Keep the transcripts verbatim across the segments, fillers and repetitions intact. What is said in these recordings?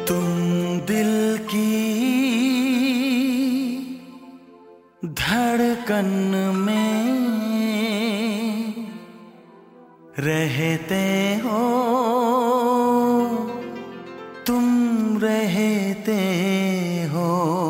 तुम दिल की धड़कन में रहते हो, तुम रहते हो।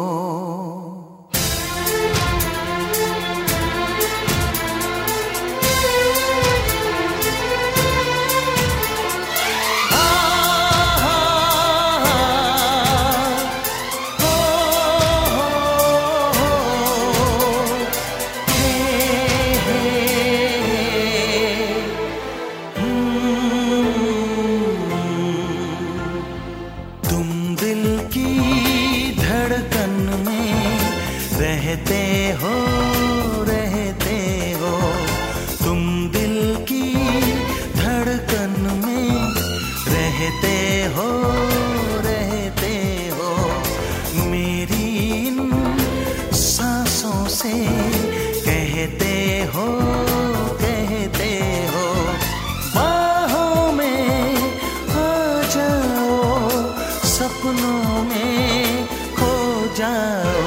रहते हो, रहते हो, तुम दिल की धड़कन में रहते हो, रहते हो। मेरी इन सांसों से कहते हो, कहते हो। बाहों में आ जाओ, सपनों में खो जाओ।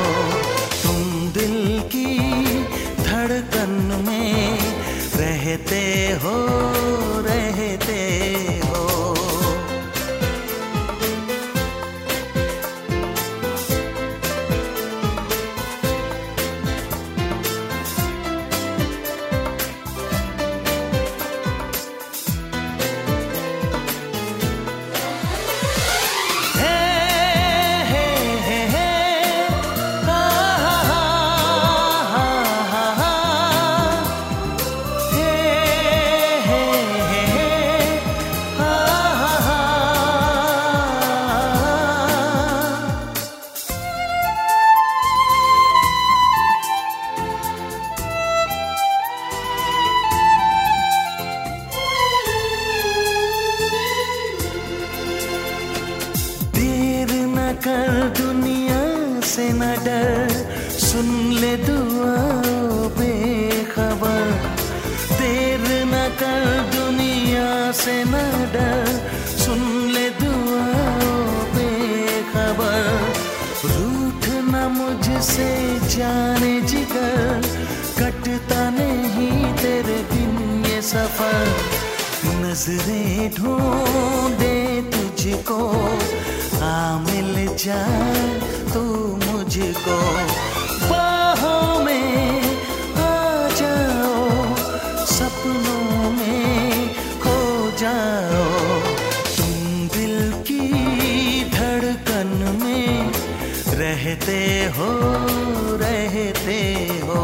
धड़कन में रहते हो, रहते हो। कर दुनिया से न डर, सुन ले दुआ बेखबर। देर न कर दुनिया से न डर, सुन ले दुआ बेखबर। रूठ न मुझसे जाने जिगर, कटता नहीं तेरे बिन ये सफर। नजरें ढूंढे तुझको, आ मिल जा तू मुझको। बाहों में आ जाओ, सपनों में खो जाओ। तुम दिल की धड़कन में रहते हो, रहते हो।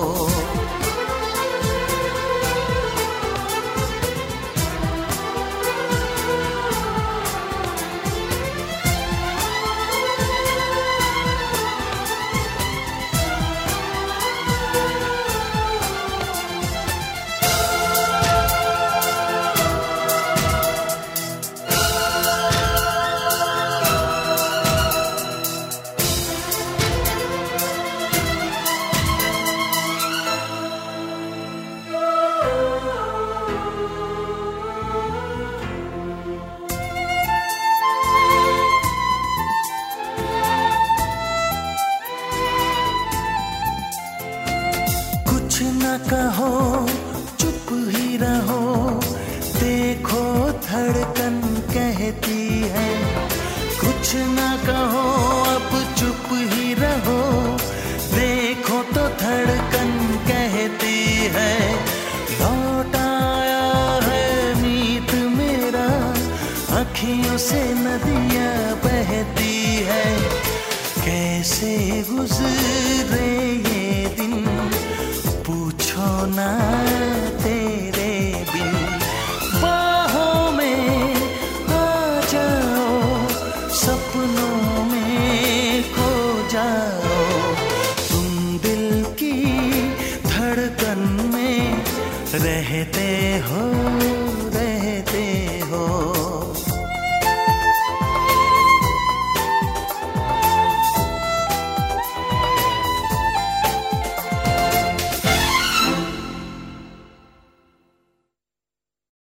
न कहो, चुप ही रहो, देखो धड़कन कहती है। कुछ न कहो, अब चुप ही रहो, देखो तो धड़कन कहती है। लौट आया है मीत मेरा, अखियों से नदियाँ बहती है। कैसे गुजरे ये दिन पूछो ना।